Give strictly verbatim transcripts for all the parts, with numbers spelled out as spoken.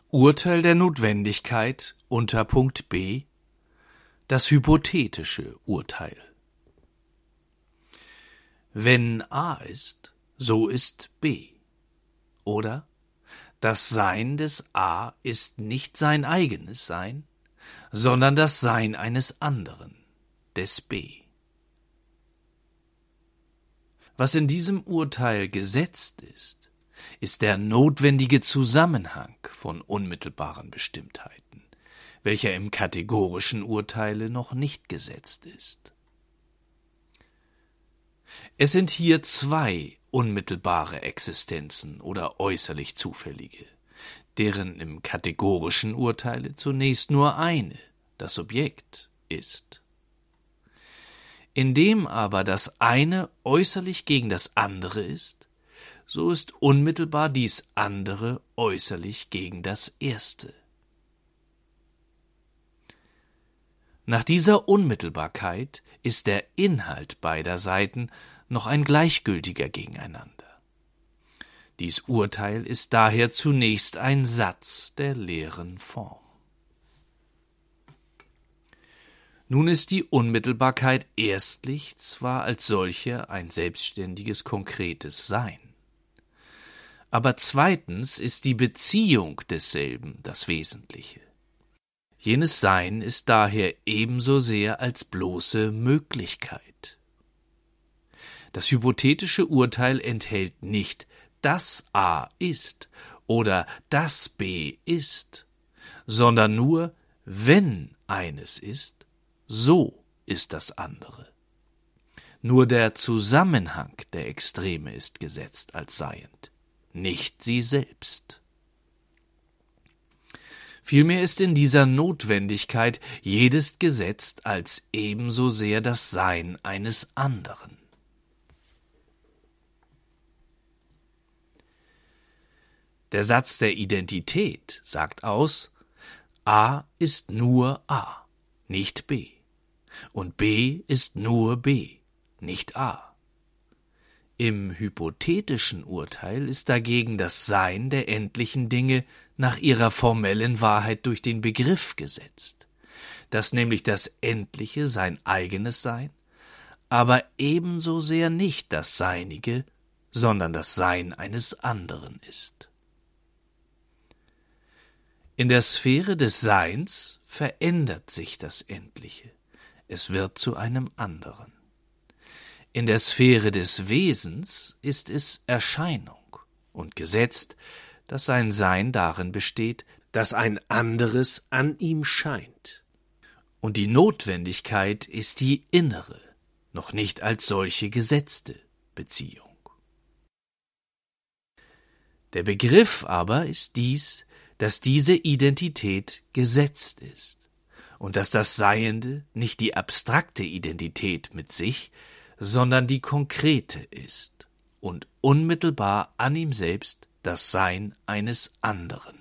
Urteil der Notwendigkeit unter Punkt B, das hypothetische Urteil. Wenn A ist, so ist B. Oder das Sein des A ist nicht sein eigenes Sein, sondern das Sein eines anderen, des B. Was in diesem Urteil gesetzt ist, ist der notwendige Zusammenhang von unmittelbaren Bestimmtheiten, welcher im kategorischen Urteile noch nicht gesetzt ist. Es sind hier zwei unmittelbare Existenzen oder äußerlich zufällige, deren im kategorischen Urteile zunächst nur eine, das Subjekt, ist. Indem aber das eine äußerlich gegen das andere ist, so ist unmittelbar dies andere äußerlich gegen das erste. Nach dieser Unmittelbarkeit ist der Inhalt beider Seiten noch ein gleichgültiger gegeneinander. Dies Urteil ist daher zunächst ein Satz der leeren Form. Nun ist die Unmittelbarkeit erstlich zwar als solche ein selbstständiges, konkretes Sein, aber zweitens ist die Beziehung desselben das Wesentliche. Jenes Sein ist daher ebenso sehr als bloße Möglichkeit. Das hypothetische Urteil enthält nicht das A ist oder das B ist, sondern nur, wenn eines ist, so ist das andere. Nur der Zusammenhang der Extreme ist gesetzt als seiend, nicht sie selbst. Vielmehr ist in dieser Notwendigkeit jedes gesetzt als ebenso sehr das Sein eines anderen. Der Satz der Identität sagt aus, A ist nur A, nicht B, und B ist nur B, nicht A. Im hypothetischen Urteil ist dagegen das Sein der endlichen Dinge nach ihrer formellen Wahrheit durch den Begriff gesetzt, dass nämlich das Endliche sein eigenes Sein, aber ebenso sehr nicht das Seinige, sondern das Sein eines anderen ist. In der Sphäre des Seins verändert sich das Endliche, es wird zu einem anderen. In der Sphäre des Wesens ist es Erscheinung und gesetzt, dass sein Sein darin besteht, dass ein anderes an ihm scheint. Und die Notwendigkeit ist die innere, noch nicht als solche gesetzte Beziehung. Der Begriff aber ist dies, dass diese Identität gesetzt ist und dass das Seiende nicht die abstrakte Identität mit sich, sondern die konkrete ist und unmittelbar an ihm selbst das Sein eines anderen.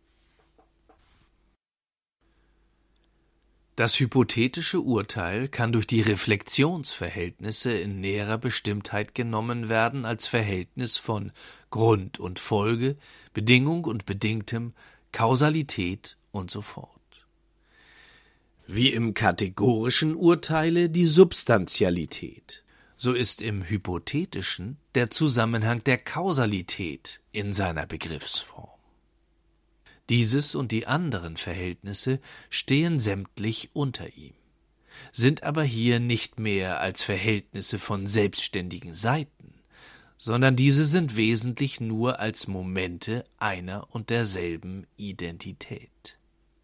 Das hypothetische Urteil kann durch die Reflexionsverhältnisse in näherer Bestimmtheit genommen werden als Verhältnis von Grund und Folge, Bedingung und Bedingtem, Kausalität und so fort. Wie im kategorischen Urteile die Substantialität, so ist im hypothetischen der Zusammenhang der Kausalität in seiner Begriffsform. Dieses und die anderen Verhältnisse stehen sämtlich unter ihm, sind aber hier nicht mehr als Verhältnisse von selbstständigen Seiten, sondern diese sind wesentlich nur als Momente einer und derselben Identität.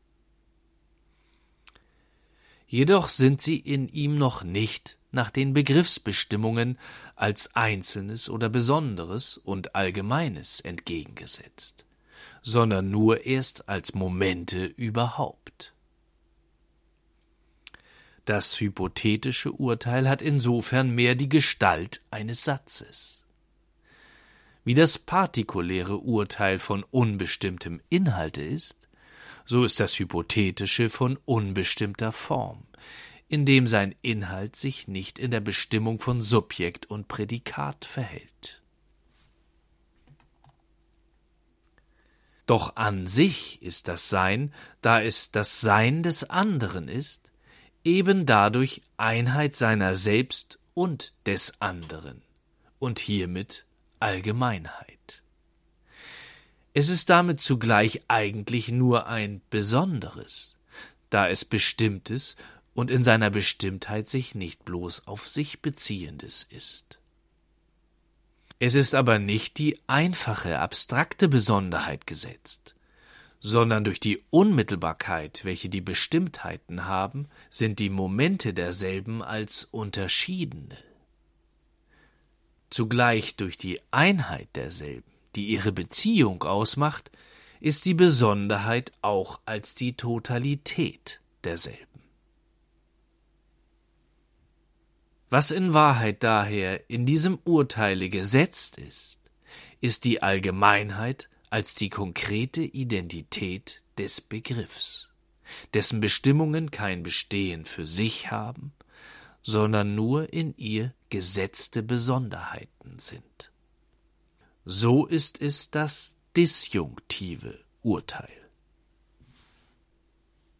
Jedoch sind sie in ihm noch nicht nach den Begriffsbestimmungen als Einzelnes oder Besonderes und Allgemeines entgegengesetzt, sondern nur erst als Momente überhaupt. Das hypothetische Urteil hat insofern mehr die Gestalt eines Satzes. Wie das partikuläre Urteil von unbestimmtem Inhalte ist, so ist das hypothetische von unbestimmter Form, indem sein Inhalt sich nicht in der Bestimmung von Subjekt und Prädikat verhält. Doch an sich ist das Sein, da es das Sein des anderen ist, eben dadurch Einheit seiner selbst und des anderen und hiermit Allgemeinheit. Es ist damit zugleich eigentlich nur ein Besonderes, da es Bestimmtes und in seiner Bestimmtheit sich nicht bloß auf sich Beziehendes ist. Es ist aber nicht die einfache, abstrakte Besonderheit gesetzt, sondern durch die Unmittelbarkeit, welche die Bestimmtheiten haben, sind die Momente derselben als unterschiedene. Zugleich durch die Einheit derselben, die ihre Beziehung ausmacht, ist die Besonderheit auch als die Totalität derselben. Was in Wahrheit daher in diesem Urteile gesetzt ist, ist die Allgemeinheit als die konkrete Identität des Begriffs, dessen Bestimmungen kein Bestehen für sich haben, sondern nur in ihr gesetzte Besonderheiten sind. So ist es das disjunktive Urteil.